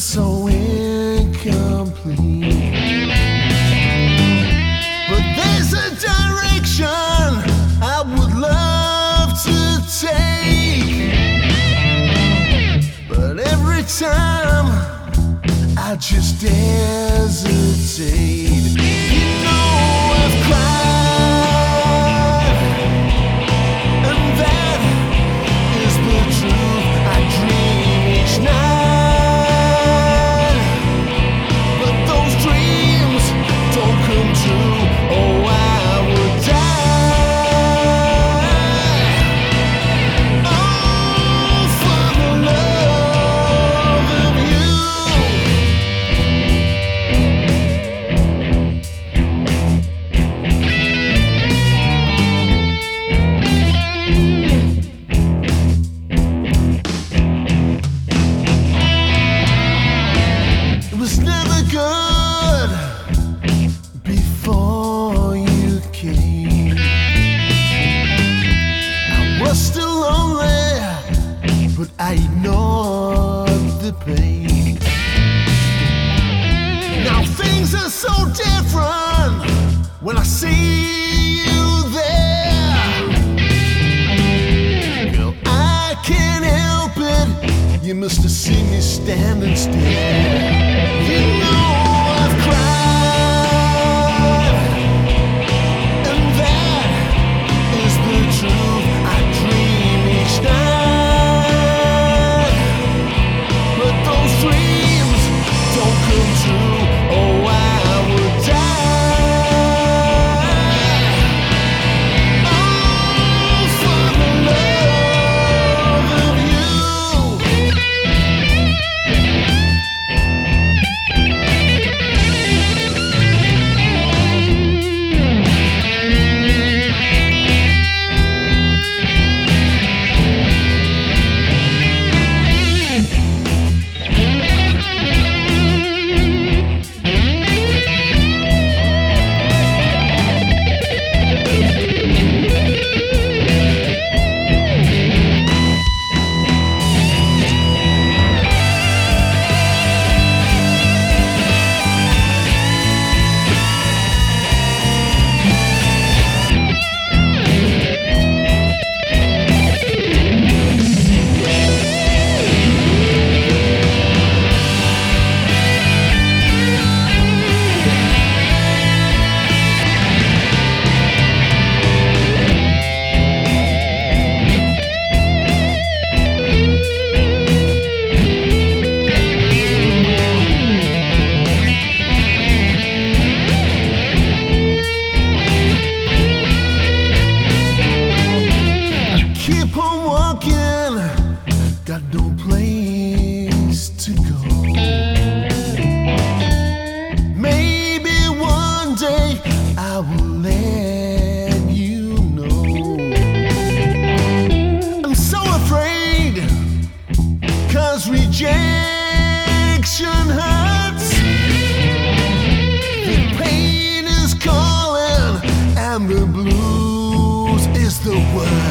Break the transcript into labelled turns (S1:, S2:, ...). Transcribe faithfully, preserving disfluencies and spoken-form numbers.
S1: so incomplete. But there's a direction I would love to take. But every time I just hesitate. You know I've cried, and that is the truth. I dream each night, but those dreams don't come true. Oh, I would die, oh, for the love of you. It was never good before you came. I was still lonely, but I ignored the pain. Now things are so different when I see you there. Girl, I can't help it. You must have seen me standing still. You know I've cried, and that is the truth. I dream each night, but those dreams don't come true. Oh, I would die, oh, for the love of you. Keep on walking, got no place to go. Maybe one day I will let you know. I'm so afraid, 'cause rejection hurts. The pain is calling, and the blues is the word.